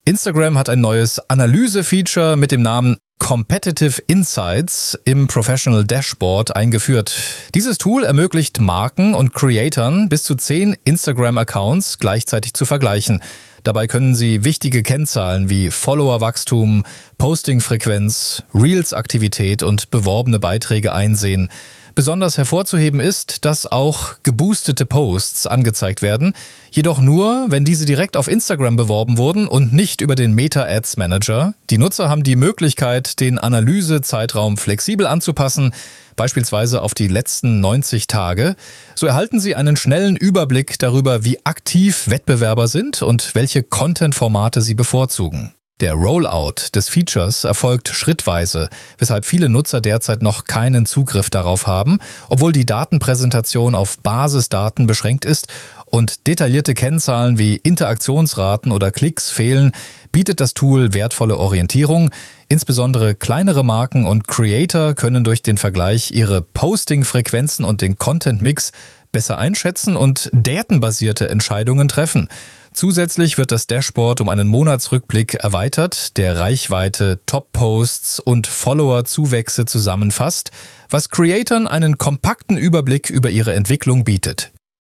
Instagram hat ein neues Analyse-Feature mit dem Namen Competitive Insights im Professional Dashboard eingeführt. Dieses Tool ermöglicht Marken und Creatoren bis zu 10 Instagram-Accounts gleichzeitig zu vergleichen. Dabei können sie wichtige Kennzahlen wie Followerwachstum, Postingfrequenz, Reels-Aktivität und beworbene Beiträge einsehen. Besonders hervorzuheben ist, dass auch geboostete Posts angezeigt werden, jedoch nur, wenn diese direkt auf Instagram beworben wurden und nicht über den Meta Ads Manager. Die Nutzer haben die Möglichkeit, den Analysezeitraum flexibel anzupassen, beispielsweise auf die letzten 90 Tage. So erhalten Sie einen schnellen Überblick darüber, wie aktiv Wettbewerber sind und welche Content-Formate sie bevorzugen. Der Rollout des Features erfolgt schrittweise, weshalb viele Nutzer derzeit noch keinen Zugriff darauf haben, obwohl die Datenpräsentation auf Basisdaten beschränkt ist und detaillierte Kennzahlen wie Interaktionsraten oder Klicks fehlen, bietet das Tool wertvolle Orientierung. Insbesondere kleinere Marken und Creator können durch den Vergleich ihre Posting-Frequenzen und den Content-Mix besser einschätzen und datenbasierte Entscheidungen treffen. Zusätzlich wird das Dashboard um einen Monatsrückblick erweitert, der Reichweite, Top-Posts und Follower-Zuwächse zusammenfasst, was Creatoren einen kompakten Überblick über ihre Entwicklung bietet.